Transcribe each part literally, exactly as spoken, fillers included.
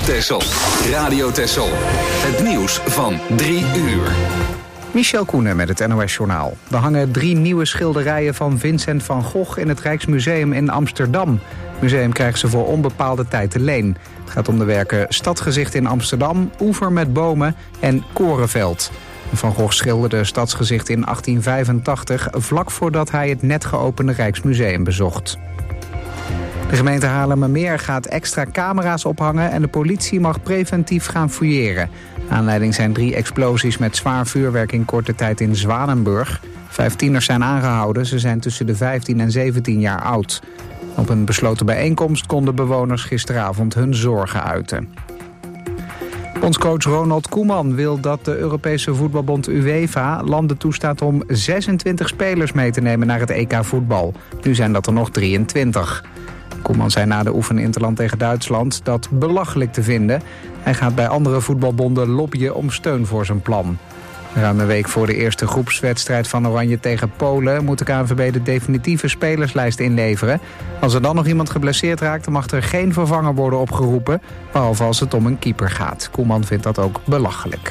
Texel. Radio Texel. Het nieuws van drie uur. Michel Koenen met het N O S-journaal. Er hangen drie nieuwe schilderijen van Vincent van Gogh in het Rijksmuseum in Amsterdam. Het museum krijgt ze voor onbepaalde tijd te leen. Het gaat om de werken Stadsgezicht in Amsterdam, Oever met bomen en Korenveld. Van Gogh schilderde Stadsgezicht in achttien vijfentachtig, vlak voordat hij het net geopende Rijksmuseum bezocht. De gemeente Haarlemmermeer gaat extra camera's ophangen en de politie mag preventief gaan fouilleren. Aanleiding zijn drie explosies met zwaar vuurwerk in korte tijd in Zwanenburg. Vijf tieners zijn aangehouden, ze zijn tussen de vijftien en zeventien jaar oud. Op een besloten bijeenkomst konden bewoners gisteravond hun zorgen uiten. Bondscoach Ronald Koeman wil dat de Europese voetbalbond UEFA landen toestaat om zesentwintig spelers mee te nemen naar het E K voetbal. Nu zijn dat er nog drieëntwintig. Koeman zei na de oefeninterland tegen Duitsland dat belachelijk te vinden. Hij gaat bij andere voetbalbonden lobbyen om steun voor zijn plan. Ruim een week voor de eerste groepswedstrijd van Oranje tegen Polen moet de K N V B de definitieve spelerslijst inleveren. Als er dan nog iemand geblesseerd raakt, dan mag er geen vervanger worden opgeroepen, behalve als het om een keeper gaat. Koeman vindt dat ook belachelijk.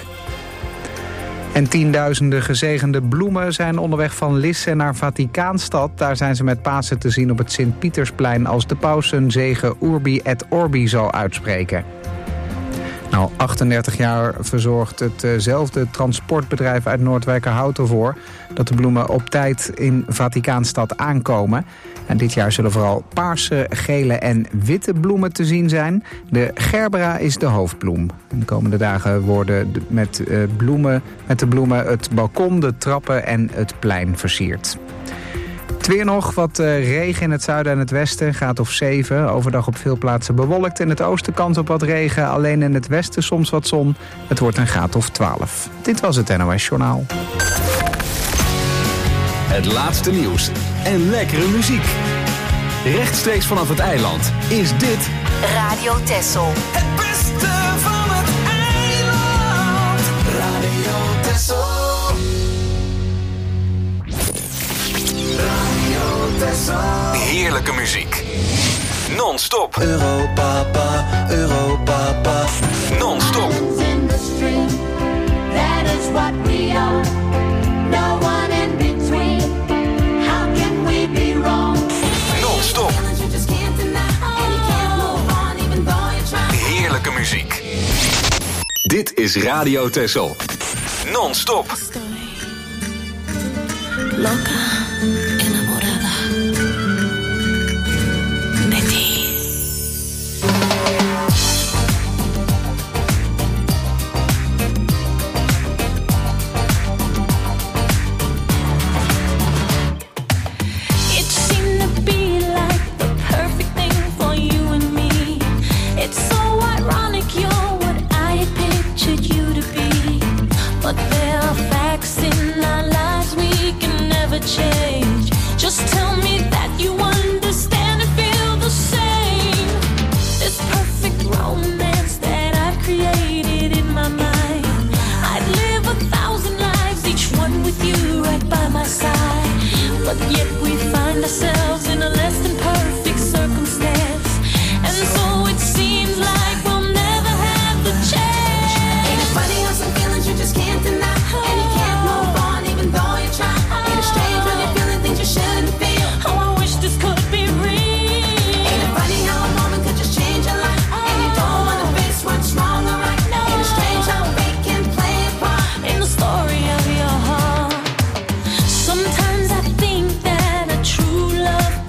En tienduizenden gezegende bloemen zijn onderweg van Lisse naar Vaticaanstad. Daar zijn ze met Pasen te zien op het Sint-Pietersplein als de paus zijn zegen Urbi et Orbi zal uitspreken. Nou, achtendertig jaar verzorgt hetzelfde transportbedrijf uit Noordwijkerhout ervoor dat de bloemen op tijd in Vaticaanstad aankomen. En dit jaar zullen vooral paarse, gele en witte bloemen te zien zijn. De gerbera is de hoofdbloem. De komende dagen worden met, uh, bloemen, met de bloemen het balkon, de trappen en het plein versierd. Het weer nog, wat uh, regen in het zuiden en het westen, graad of zeven. Overdag op veel plaatsen bewolkt. In het oosten kans op wat regen, alleen in het westen soms wat zon. Het wordt een graad of twaalf. Dit was het N O S-journaal. Het laatste nieuws en lekkere muziek. Rechtstreeks vanaf het eiland is dit Radio Texel. Het beste van het eiland. Radio Texel. Radio Texel. Heerlijke muziek. Non-stop. Europapa, Europapa. Non-stop. In the stream, that is what we are. No one in between. How can we be wrong? Non-stop. You just can't deny. And you can't move on even though you try. Heerlijke muziek. Dit is Radio Texel. Non-stop. Loca, enamorada de ti. It seemed to be like the perfect thing for you and me. It's so ironic you're what I had pictured you to be. But there are facts in our lives we can never change. Just tell me that you understand and feel the same. This perfect romance that I've created in my mind. I'd live a thousand lives, each one with you right by my side. But yet we find ourselves in a less than perfect circumstance. And so it seems like we'll never have the chance. Ain't it funny how some feelings you just can't deny? And you can't move on even though you try. Ain't it strange when you're feeling things you shouldn't feel? Oh, I wish this could be real. Ain't it funny how a moment could just change your life? And you don't wanna face what's wrong or right. Ain't it strange how fate can play a part In the story of your heart. Sometimes I think that a true love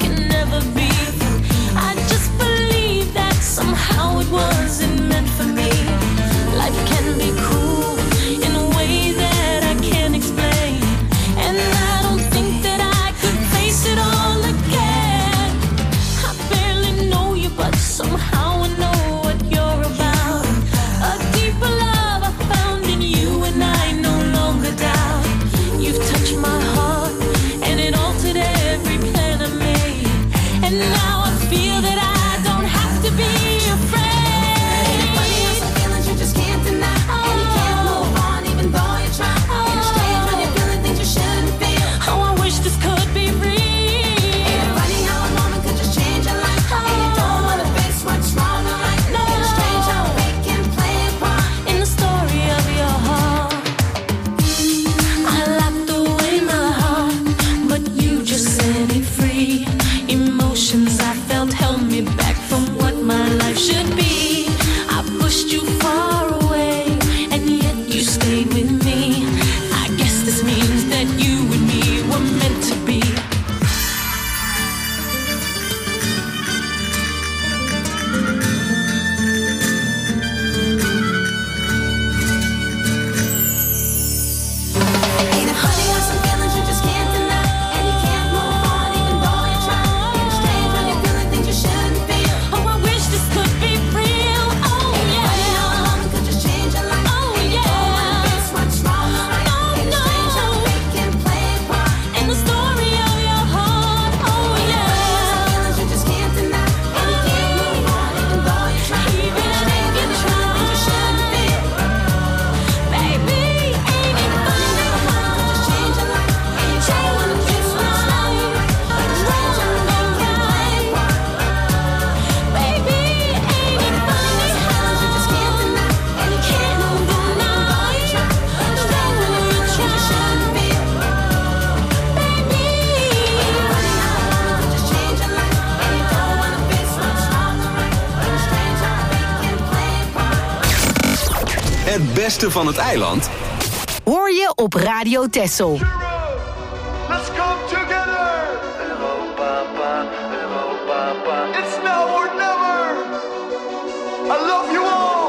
beste van het eiland Hoor je op Radio Texel. Let's come together. Europa, Europa. It's now or never. I love you all.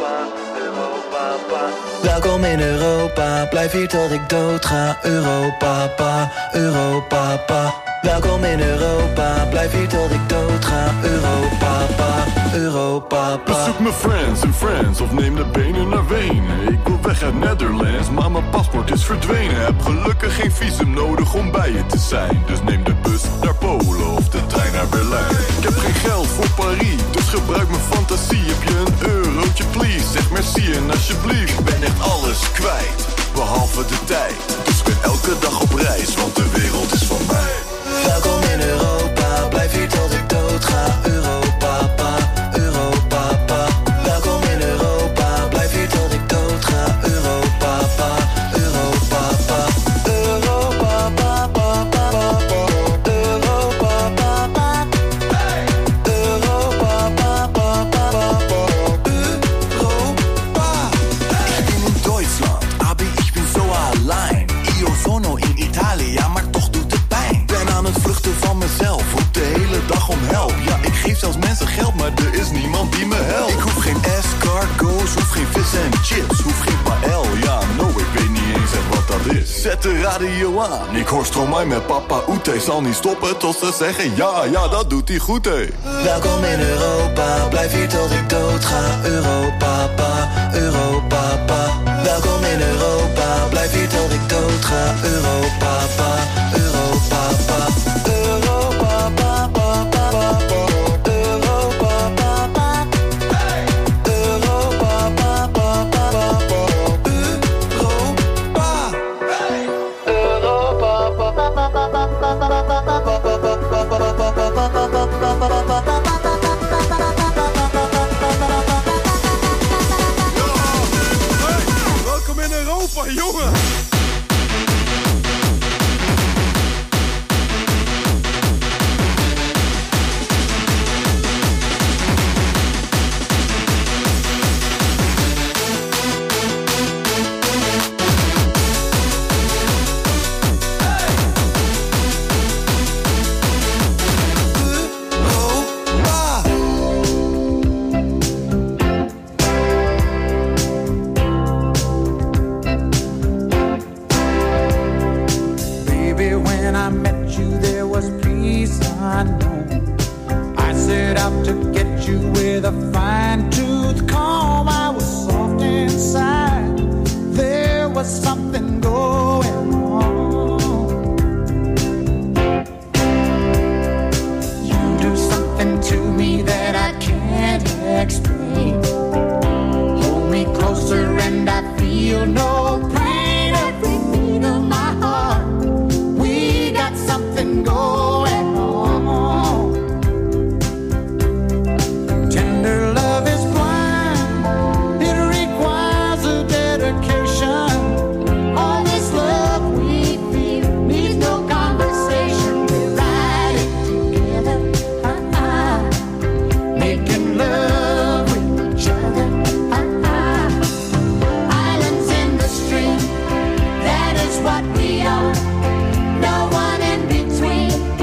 Europa, welkom in Europa. Blijf hier tot ik dood ga. Europa, Europa. Welkom in Europa. Blijf hier tot ik dood ga. Europa, Europa. Bezoek mijn friends en friends of neem de benen naar Wenen. Ik wil weg uit Netherlands, maar mijn paspoort is verdwenen. Heb gelukkig geen visum nodig om bij je te zijn. Dus neem de bus naar Polen of de trein naar Berlijn. Ik heb geen geld voor Paris, dus gebruik mijn fantasie. Heb je een eurotje please, zeg merci en alsjeblieft. Ik ben echt alles kwijt, behalve de tijd. Dus ik ben elke dag op reis, want de wereld is van mij. Welkom in Europa, blijf hier tot ik dood ga. Europa, pa, Europa, pa. Welkom in Europa, blijf hier tot ik dood ga. Europa, pa, Europa, pa. Europa, pa, pa, pa, pa, pa. Europa, pa, pa. Europa, pa, pa, pa, pa, pa. Europa. Ich bin in Deutschland, aber ich bin so allein. Io sono in Italia, maar toch doet het pijn. Ben aan het vluchten van mezelf, roep de hele dag om help. Ja, ik geef zelfs mensen geld, maar er is niemand die me helpt. Ik hoef geen escargots, hoef geen vis en chips, hoef geen paël. Ja, no, ik weet niet eens echt wat dat is. Zet de radio aan, ik hoor Stromae met Papa Oete. Zal niet stoppen tot ze zeggen ja, ja, dat doet hij goed, hé. Welkom in Europa, blijf hier tot ik dood ga. Europa, pa, Europa, pa. Welkom in Europa, blijf hier tot ik dood ga. Europa, pa, Europa, pa. Europa, pa, pa, pa, pa, pa. Europa, pa, pa. Europa, pa, pa, pa, pa, pa. Europa. Europa, pa, pa, pa, pa, pa, pa, welkom in Europa, jongen! What we are, no one in between.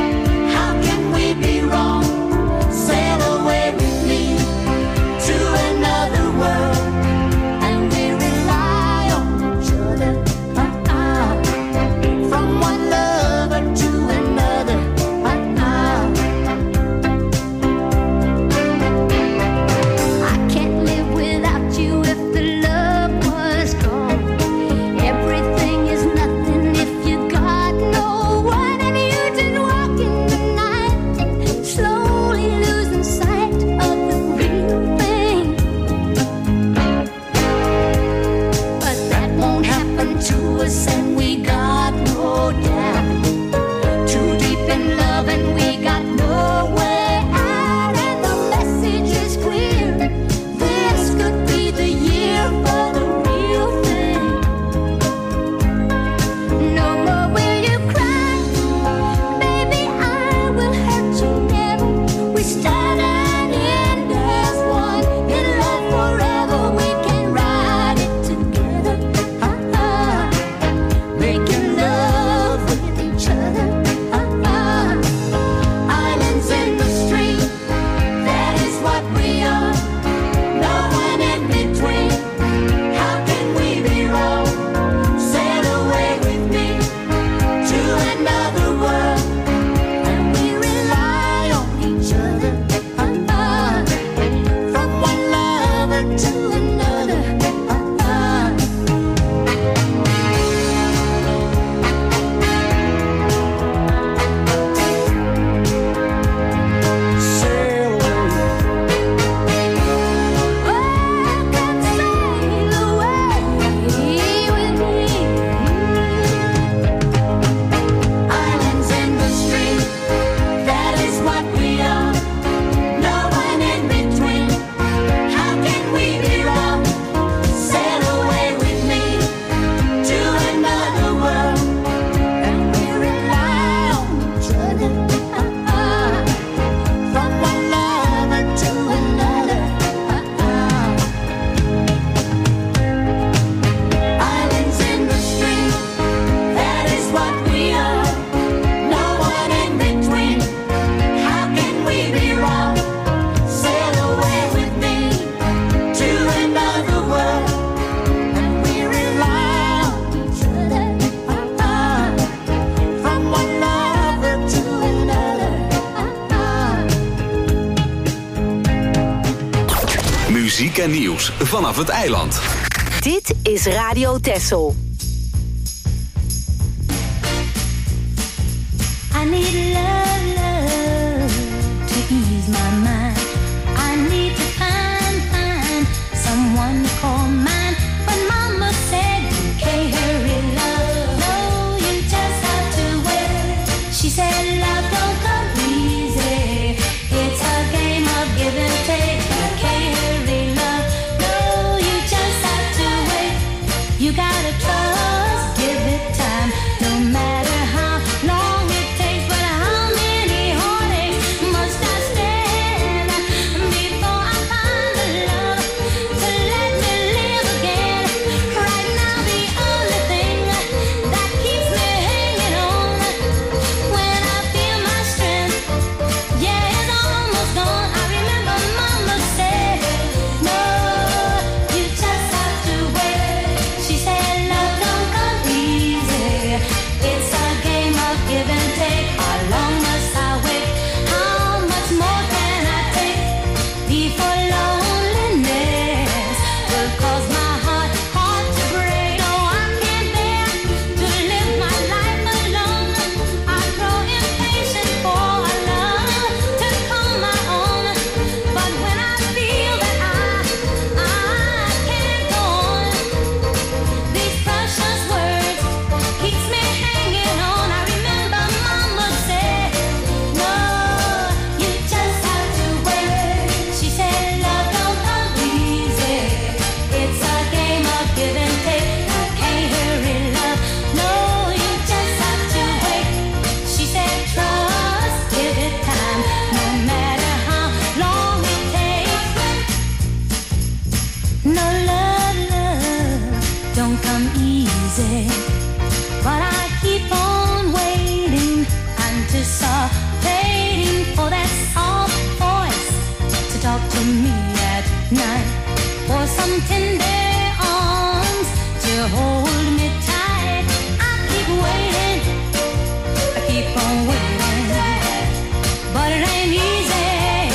muziek en nieuws vanaf het eiland. Dit is Radio Texel. I need love, love to ease my mind. I need to find, find someone to call mine. But mama said you can't hurry love. No, you just have to wait. She said love don't come easy. It's a game of give and take. You can't hurry love. No, you just have to wait. You gotta trust, give it time. No matter how long it takes, but how many heartaches must I stand before I find the love to let me live again? Right now the only thing that keeps me hanging on when I feel my strength, yeah, it's almost gone. I remember mama said, no, you just have to wait. She said love don't come easy. It's a game of give and take. How long must I wait? How much more can I take before loneliness will cause my heart, heart to break? No, I can't bear to live my life alone. I grow impatient for a love to call my own. But when I feel that I, I can't go on, these precious words keeps me hanging on. I remember mama said, no, you just have to wait. She said love don't come easy. It's a game of give and take. You can't hurry love. No, you just have to wait. She said trust, give it time. No matter how long it takes. No love, love don't come easy. But I keep on waiting, anticipating for that soft voice to talk to me at night, for some tender arms to hold me tight. I keep waiting, I keep on waiting, but it ain't easy,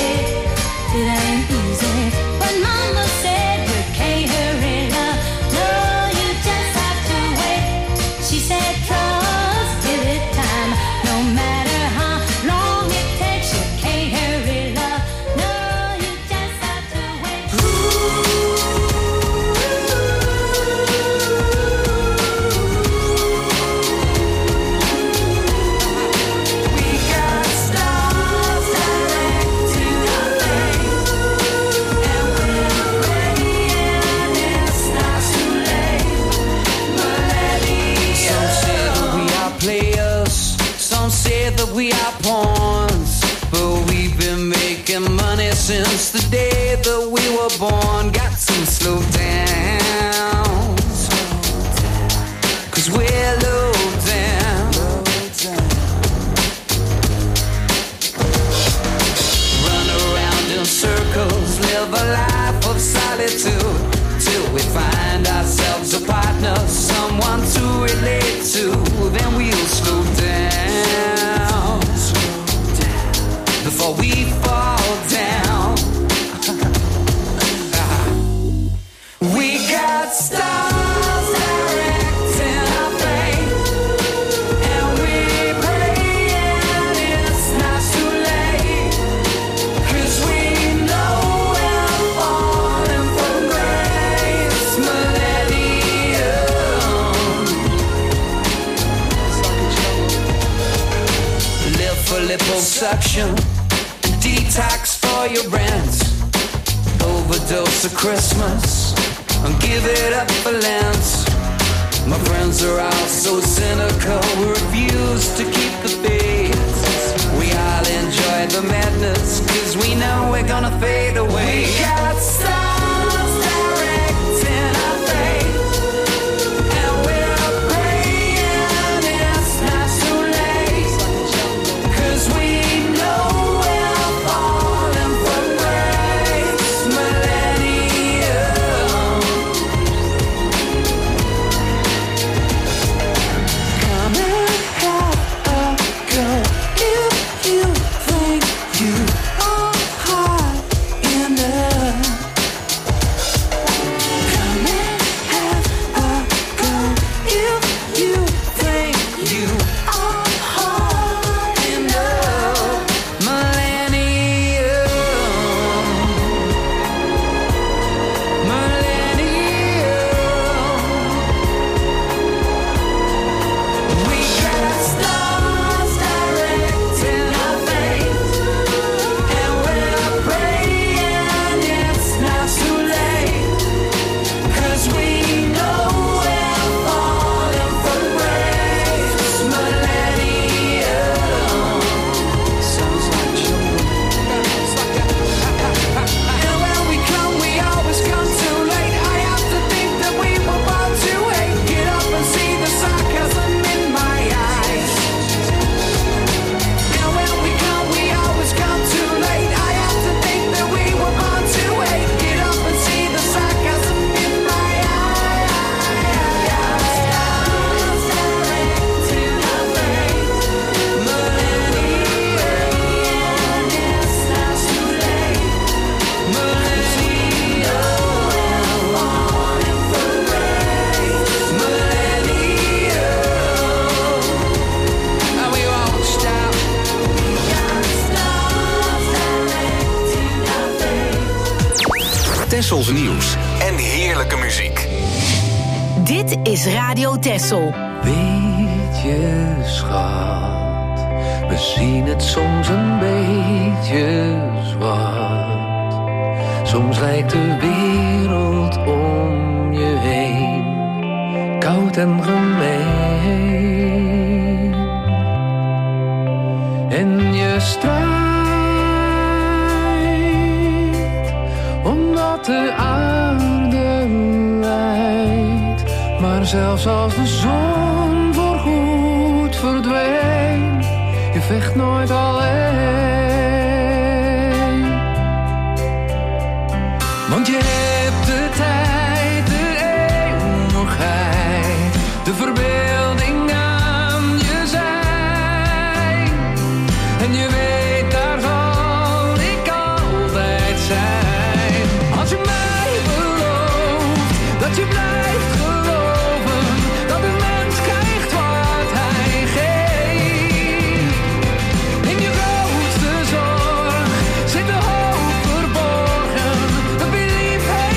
it ain't easy. But mama said you can't hurry love. No, you just have to wait. She said trust, give it time. No matter how long it takes, you can't hurry love. No, you just have to wait. We got stars directing our fate, and we're praying it's not too late. Some say that we are players, some say that we are pawns, but we've been making money since the day that we were born. Got some slow downs, cause we're low down. Run around in circles, live a life of solitude, till we find ourselves a partner, someone to relate to. Then we'll slow down before we fall down. We got stars directing our fate, and we're praying it's not too late, cause we know we're falling from grace. Millennium, live for liposuction, detox for your rent, overdose of Christmas, and give it up for Lent. My friends are all so cynical, we refuse to keep the faith. We all enjoy the madness, cause we know we're gonna fade away. We got stars directing our fate, and we're praying it's not too late, cause we know we're falling from grace. Millennium, come and have a go if you think you are hot enough. Tessels nieuws en heerlijke muziek. Dit is Radio Tessel. Weet je, schat, we zien het soms een beetje zwart. Soms lijkt de wereld om je heen koud en gemeen. En je strijdt omdat de aarde lijdt. Maar zelfs als de zon voorgoed verdween, je vecht nooit alleen. Want je hebt de tijd, de eeuwigheid, de verbeelding aan je zij. En je weet, daar zal ik altijd zijn. Als je mij belooft dat je blijft geloven, dat een mens krijgt wat hij geeft. In je grootste zorg zit de hoop verborgen, dat wie lief heeft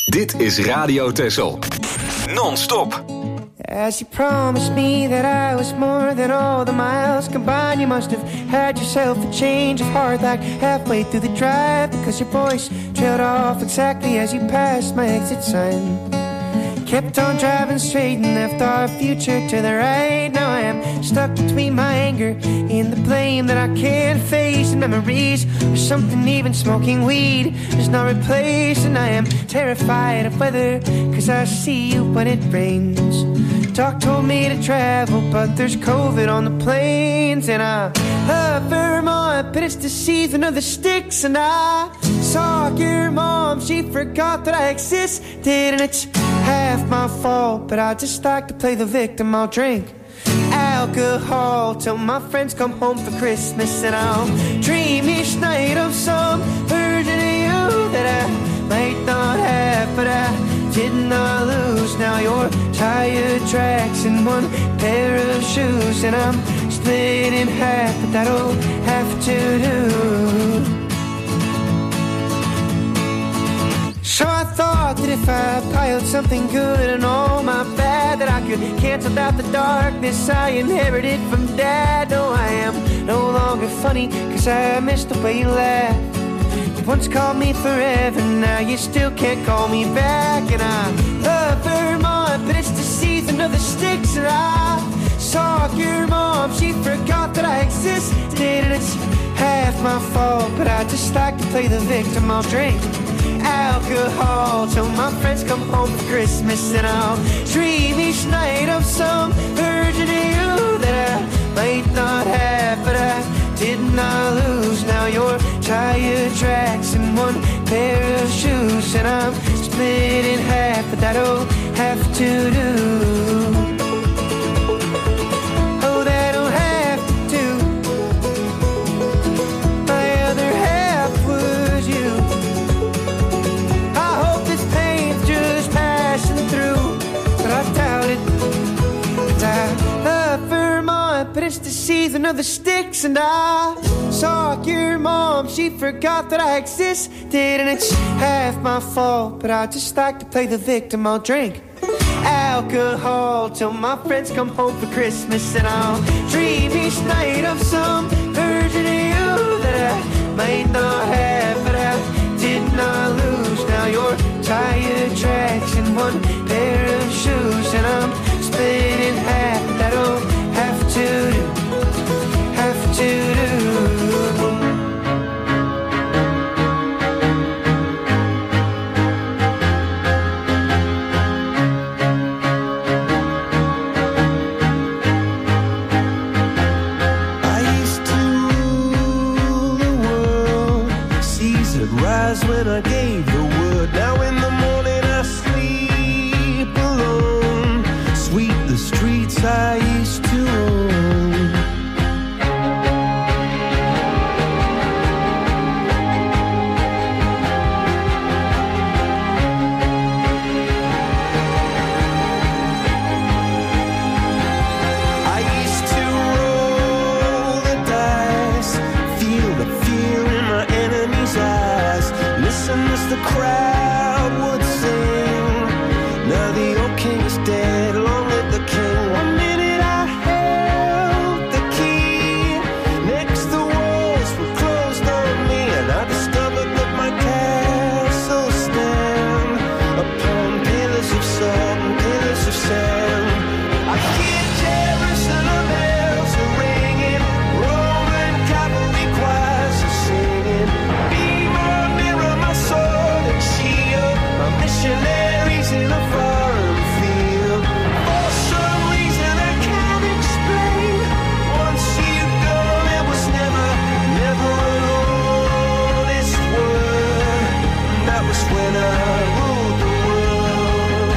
Dit is Radio Texel. Non-stop. As you promised me that I was more than all the miles combined, you must have had yourself a change of heart like halfway through the drive, because your voice trailed off exactly as you passed my exit sign. Kept on driving straight and left our future to the right. Now I am stuck between my anger and the blame that I can't face, and memories or something even smoking weed is not replaced. And I am terrified of weather, cause I see you when it rains. Doc told me to travel, but there's COVID on the planes. And I love Vermont, but it's the season of the sticks. And I saw your mom, she forgot that I existed. And it's half my fault, but I just like to play the victim. I'll drink alcohol till my friends come home for Christmas, and I'll dream each night of some version of you that I might not have, but I did not lose. Now your tire tracks in one pair of shoes, and I'm split in half, but that'll have to do. So I thought that if I piled something good and all my bad, that I could cancel out the darkness I inherited from Dad. No, I am no longer funny, cause I miss the way you laugh. You once called me forever, now you still can't call me back. And I love Vermont, but it's the season of the sticks. And I saw your mom, she forgot that I existed. And it's half my fault, but I just like to play the victim. I'll drink alcohol till my friends come home for Christmas, and I'll dream each night of some version of you that I might not have, but I did not lose. Now your tire tracks in one pair of shoes, and I'm split in half, but that'll have to do. Oh, that'll have to do. My other half was you. But it's the season of the sticks, and I saw your mom, she forgot that I existed. And it's half my fault, but I just like to play the victim. I'll drink alcohol till my friends come home for Christmas, and I'll dream each night of some version of you that I might not have, but I did not lose. Now your tire tracks in one pair of shoes, and I'm split in half. That'll have to do, have to do. I used to rule the world, seas would rise when I gave the word. Now in the morning I sleep alone, sweep the streets I used to own. I used to roll the dice, feel the fear in my enemy's eyes, listen as the crowd would sing. Now the old king is dead, long live the king. One minute I held the key, next the walls were closed on me, and I discovered that my castle stand upon pillars of salt and pillars of sand. I hear Jerusalem bells are ringing, Roman cavalry choirs are singing. Be my mirror, my sword and shield, my missionaries in a foreign field. For some reason I can't explain, once you go there was never, never an honest word. And that was when I ruled the world.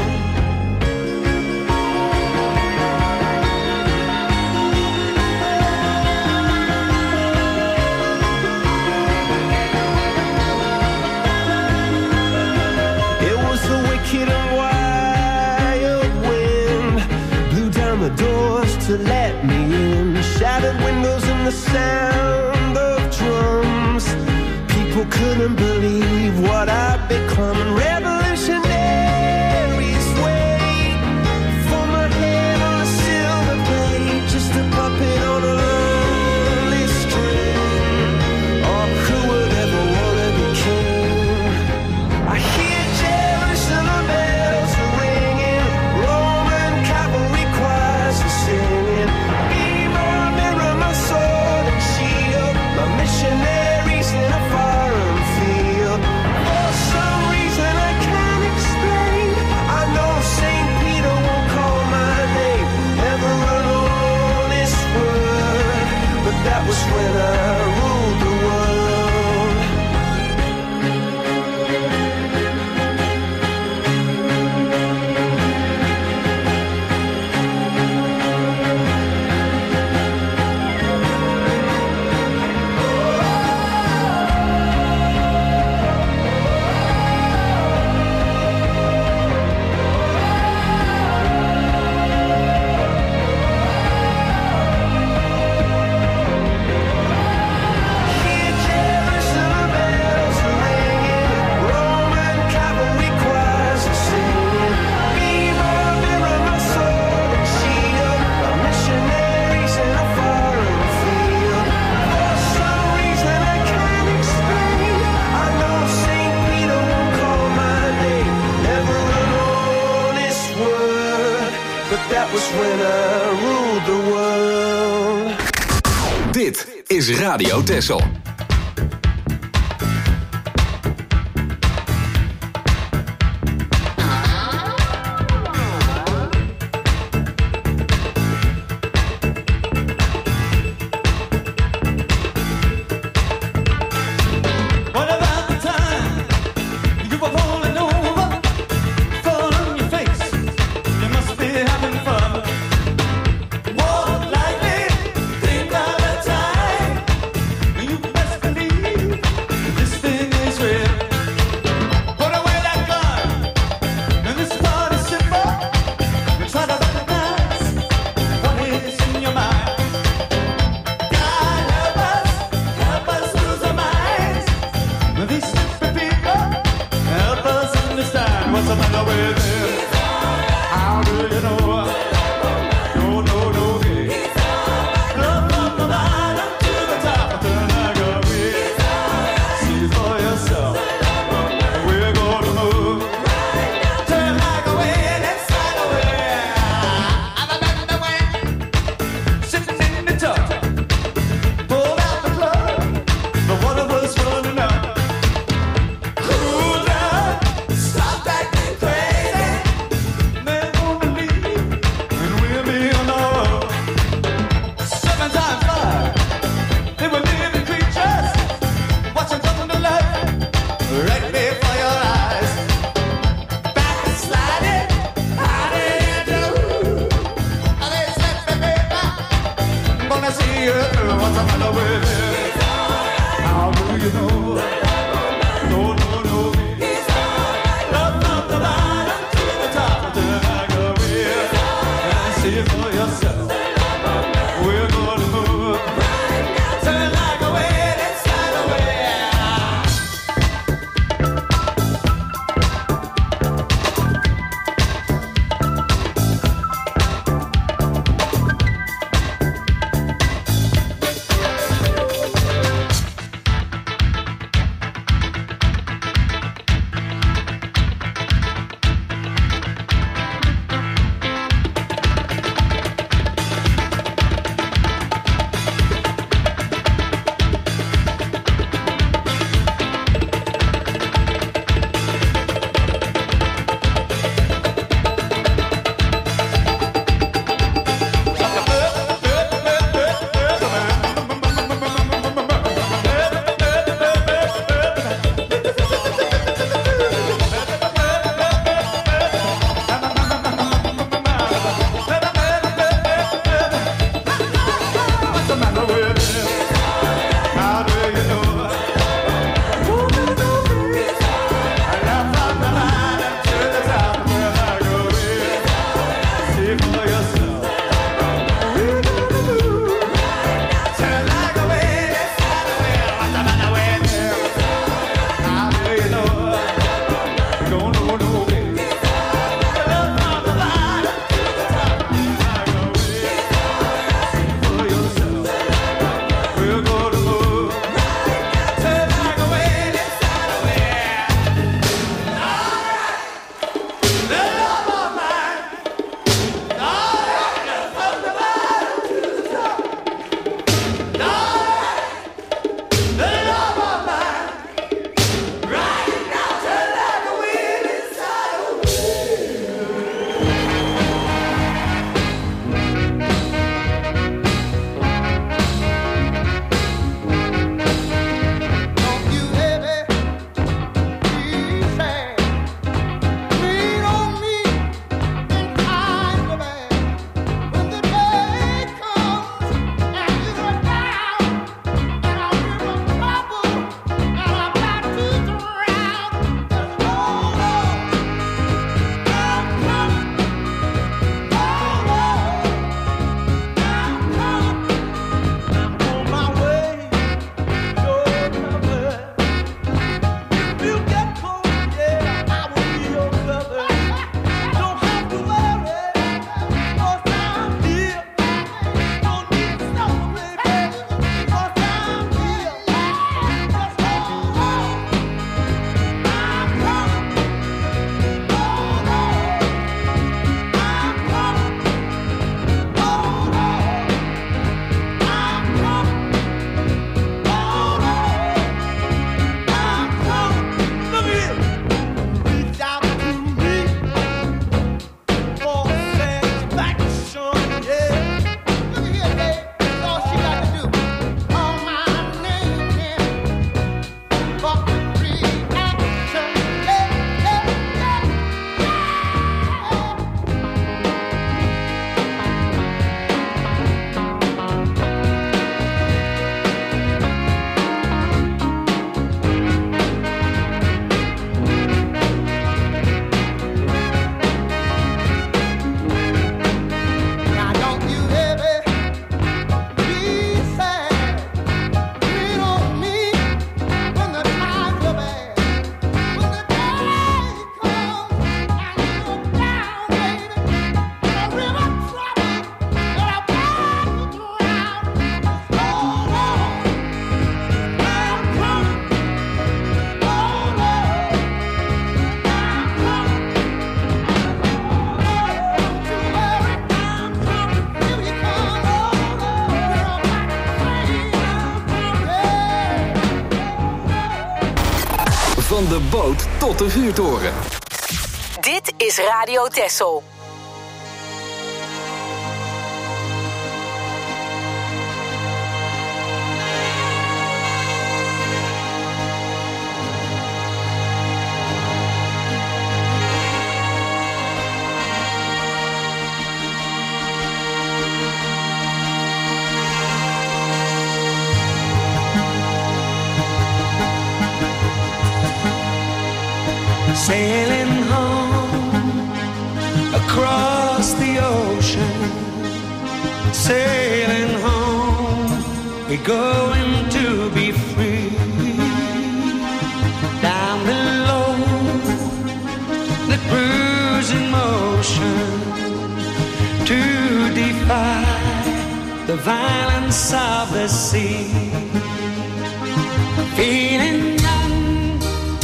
It was the wicked and wild wind, blew down the doors to let me in, shattered windows and the sound of drums. People couldn't believe what I'd become, and revolutionary Dit is Radio Texel. Stop acting crazy. Van de boot tot de vuurtoren. Dit is Radio Texel. Sailing home across the ocean, sailing home, we're going to be free. Down below, the cruising motion, to defy the violence of the sea. Feeling young,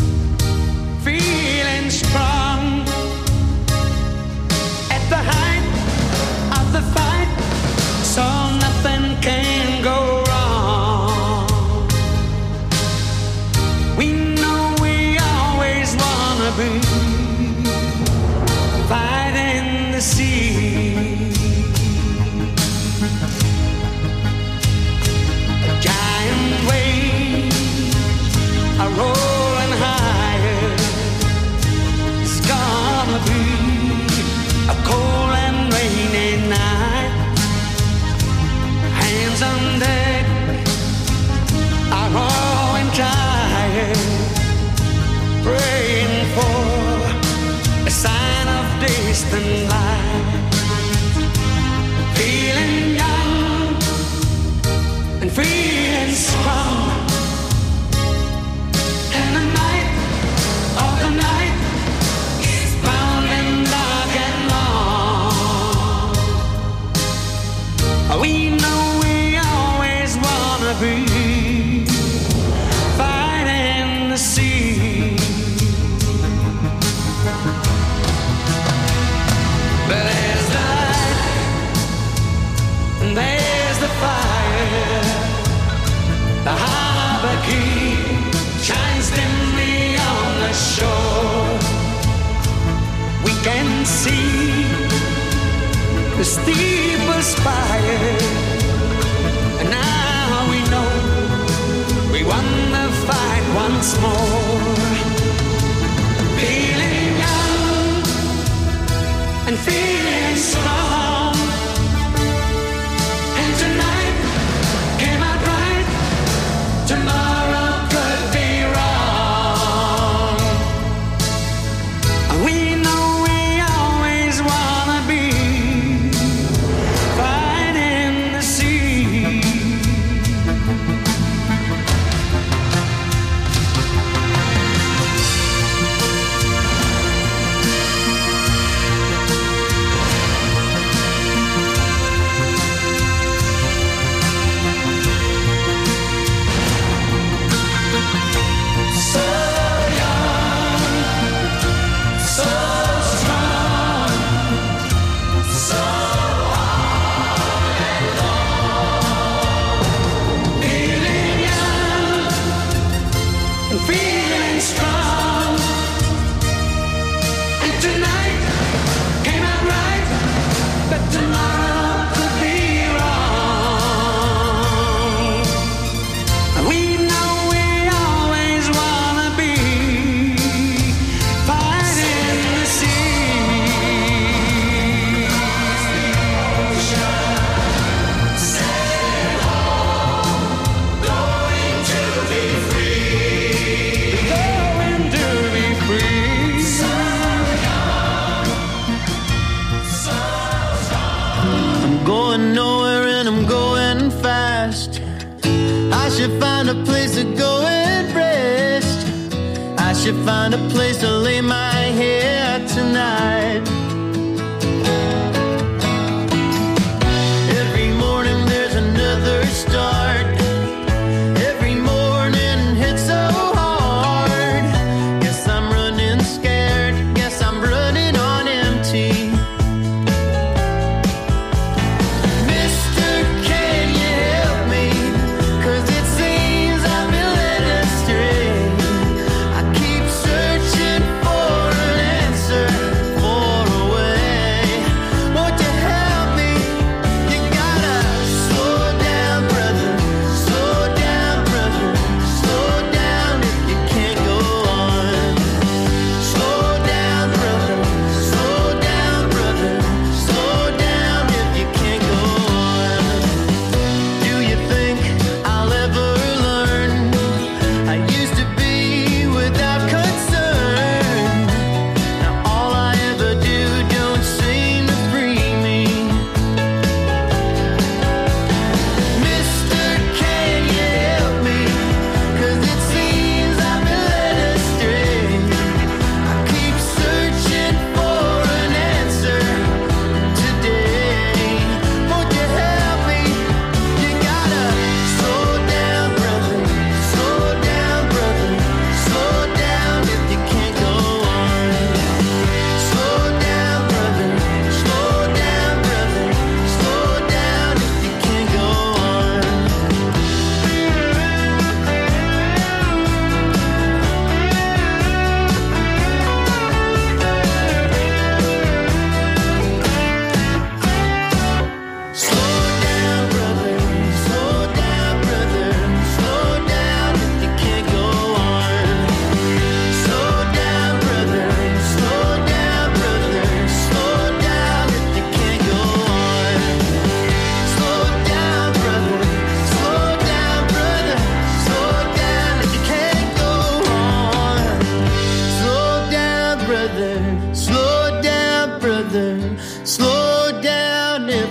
feeling strong, at the height of the fight, so nothing can go wrong. We know we always wanna be fighting the sea. A giant wave are rolling higher. It's gonna be a cold and rainy night. Hands on deck are rolling tired, praying for a sign of distant light. Feeling young and feeling strong. And the night of the night is bounding dark and long. We know we always wanna be fighting the sea. But there's the light and there's the fire. The harbor key shines dimly on the shore. We can see the steeple spire, and now we know we won the fight once more. Feeling young and feeling strong, and tonight came out right. Tomorrow could be wrong. We know we always wanna be fighting the sea. So young, so strong, so on and on. Feeling young and feeling strong, and tonight came out right, but tomorrow could be wrong. We know we always wanna be fighting the sea. Sailing home, going to be free. Going to be free. So young, so strong. I'm going nowhere and I'm going fast. I should find a place to go and rest. I should find a place to lay my head tonight. Every morning there's another start. Every morning hits so hard. Guess I'm running scared. Guess I'm running on empty. Mister, can you help me? 'Cause it seems I've been led astray. I keep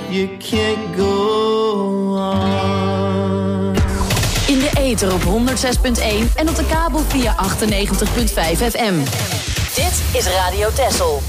you can't go on. In de ether op honderd zes punt één en op de kabel via achtennegentig punt vijf F M. Dit is Radio Texel.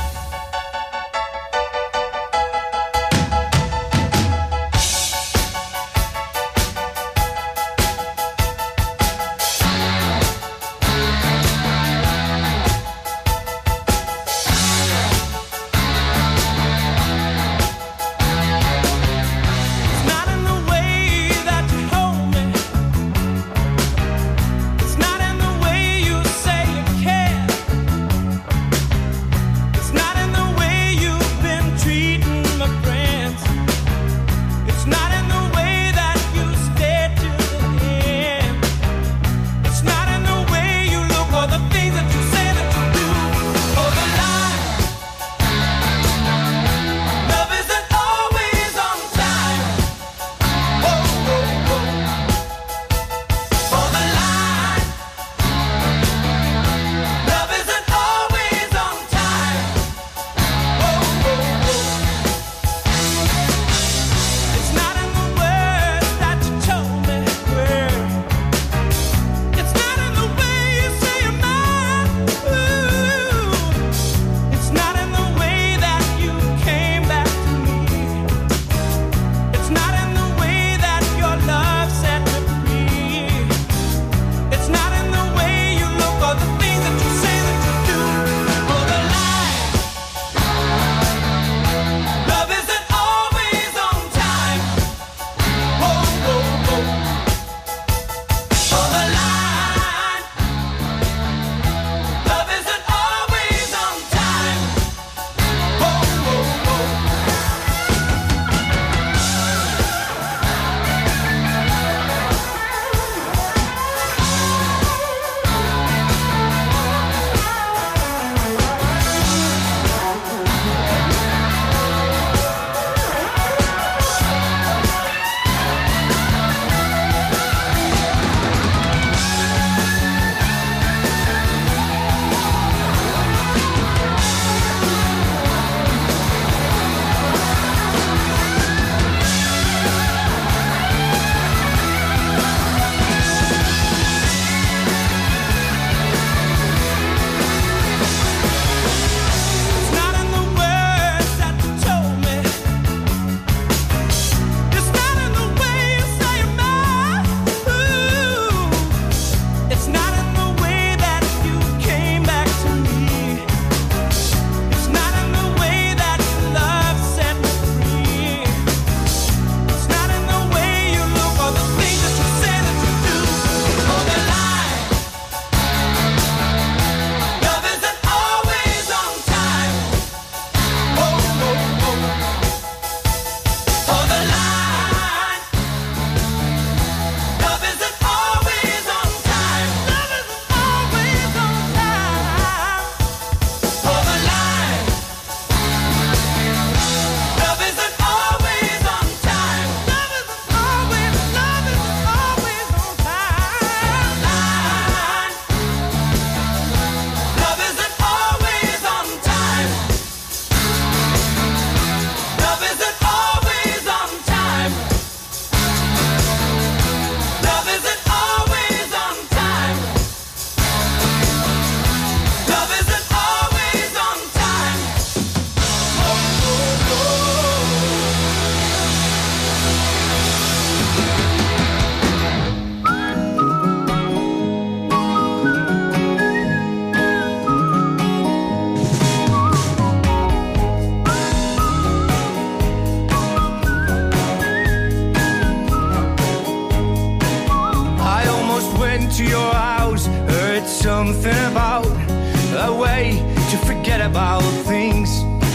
to your house, heard something about a way to forget about things.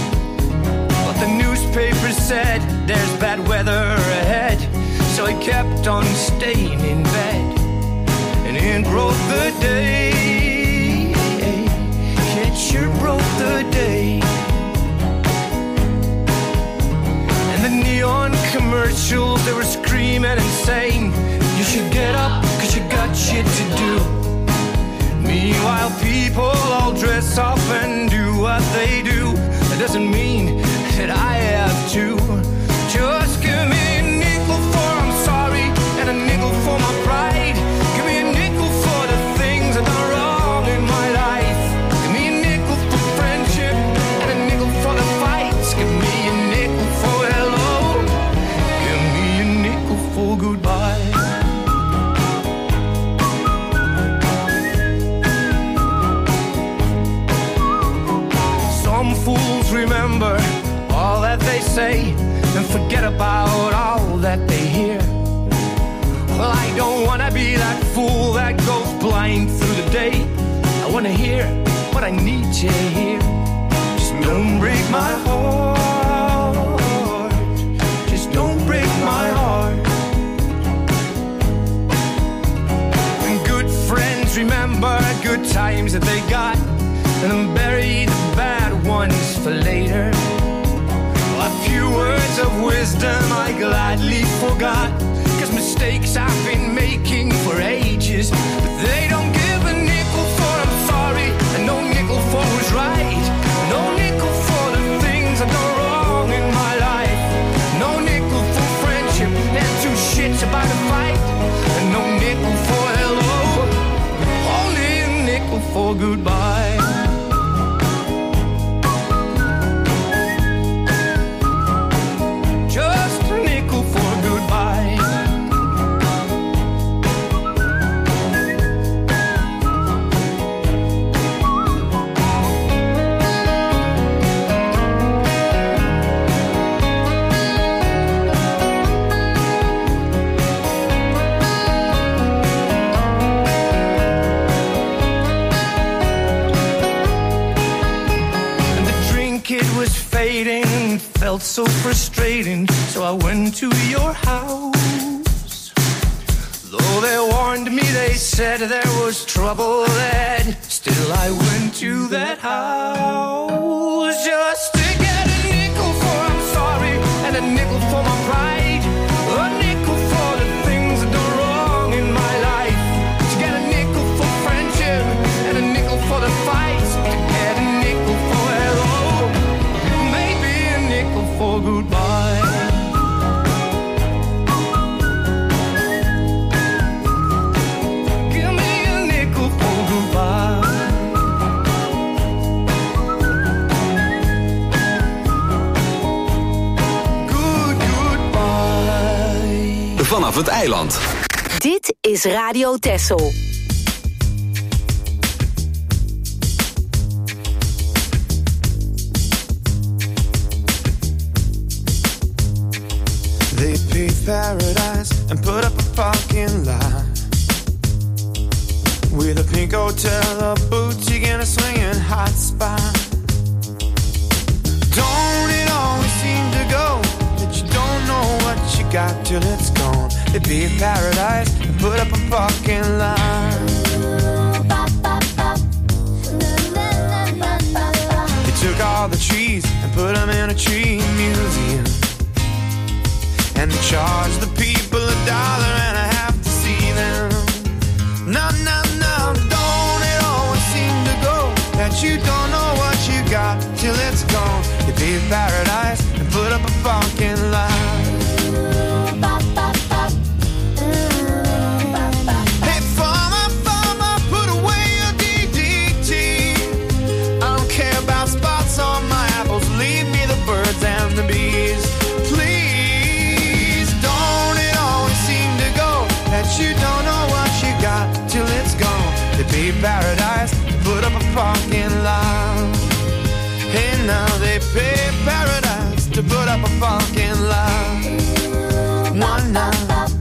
But the newspaper said there's bad weather ahead, so I kept on staying in bed. And in broke the day, it sure broke the day. And the neon commercials, they were screaming and saying, you should get up, cause you got shit to do. Meanwhile, people all dress up and do what they do. That doesn't mean that I have to. say and forget about all that they hear. Well, I don't wanna be that fool that goes blind through the day. I wanna hear what I need to hear. Just don't break my heart. Just don't break my heart. And good friends remember good times that they got, and then bury the bad ones for later. A few words of wisdom I gladly forgot, 'cause mistakes I've been making for ages, but they don't give a nickel for I'm sorry, and no nickel for who's right, no nickel for the things I've done wrong in my life, no nickel for friendship and two shits about a fight, and no nickel for hello, only a nickel for goodbye. Just a nickel for goodbye. Felt so frustrating, so I went to your house. Though they warned me, they said there was trouble ahead, still I went to that house just to get a nickel for I'm sorry, and a nickel for my pride, a nickel for the things I do wrong in my life, to get a nickel for friendship and a nickel for the fights, to get a nickel for hello, maybe a nickel for goodbye. Give me a nickel for goodbye. Good goodbye. Vanaf het eiland. Dit is Radio Texel. They paved paradise and put up a parking lot with a pink hotel, a boutique, and a swinging hot spot. Don't it always seem to go that you don't know what you got till it's gone? They paved paradise and put up a parking lot. They took all the trees and put them in a tree museum, and they charge the people a dollar and a half to see them. No, no, no, don't it always seem to go that you don't know what you got till it's gone? They paved paradise and put up a parking lot. Hey, farmer, farmer, put away your D D T. I don't care about spots on my apples, leave me the birds and the bees. You don't know what you got till it's gone. They paved paradise, put up a parking lot. Hey, now they paved paradise to put up a parking lot. One night.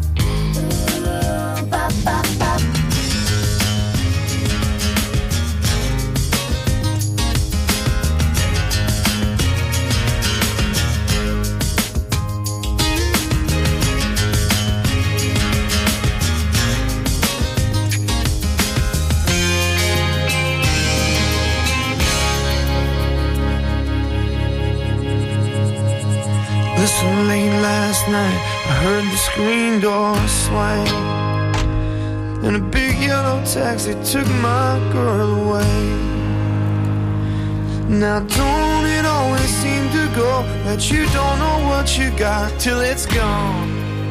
Listen, late last night I heard the screen door swing, and a big yellow taxi took my girl away. Now don't it always seem to go that you don't know what you got till it's gone?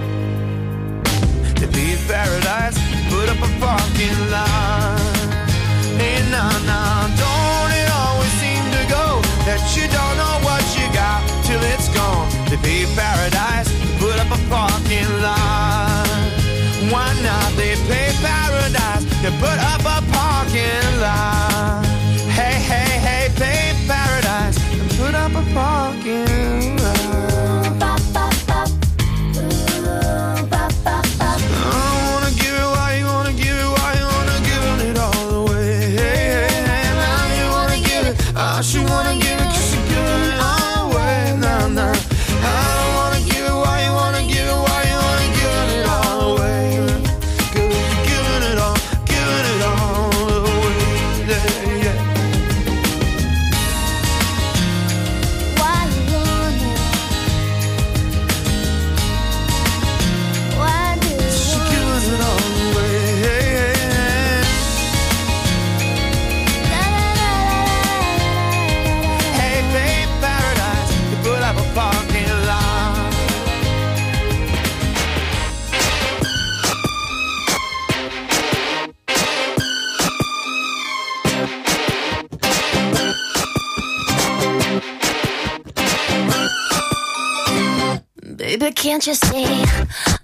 They paved paradise, put up a parking lot. Hey, nah, nah, don't it always seem to go that you don't know what you got till it's gone? They paved paradise, put up a parking lot. Why not? They paved paradise, they put up a parking lot. Hey, hey, hey, paved paradise, and put up a parking lot. Why she wanna give it, 'cause she giving it all away. Nah, nah. I don't wanna give it, why you wanna give it, why you wanna give it all away. 'Cause you're giving it all, giving it all away. Yeah, yeah. Why you want it? Why do you She giving it all away. Hey, babe, paradise, you put up a parking lot. Baby, can't you see